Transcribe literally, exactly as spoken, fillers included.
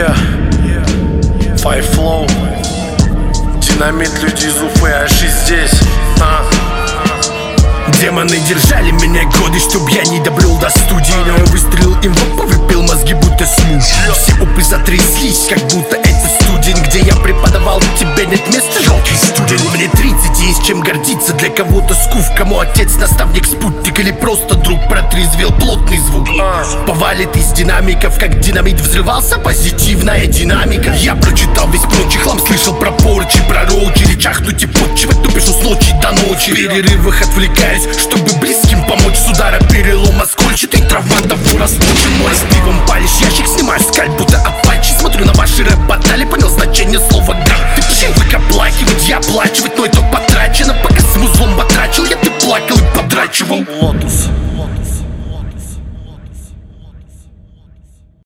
Yeah, Five Flow, Динамит, люди из Уфы, аж и здесь. а. Демоны держали меня годы, чтоб я не добрел до студии. Но я выстрелил им в лоб, выпил мозги, будто смузи. Все опы затряслись, как будто это студень, где я преподавал, тебе нет места, жалкий студент. Мне тридцать, есть чем гордиться, для кого-то скуф, кому отец, наставник, спутник или просто друг. Протрезвел плотный звук, повалит из динамиков, как динамит взрывался, позитивная динамика. Я прочитал весь прочий хлам, слышал про порчи, про роучи, речахнуть и подчивать, то пишу с ночи до ночи. В перерывах отвлекаюсь, чтобы близким помочь. С удара перелома скольчатый, травматов расточен. Мой с пивом палишь, ящик снимаешь скаль, будто апачи. Смотрю на ваши рэп-батали, понял значение слова гам. Ты привык оплакивать, я оплачивать, но итог потрачено. Пока с музлом потрачил, я ты плакал и подрачивал.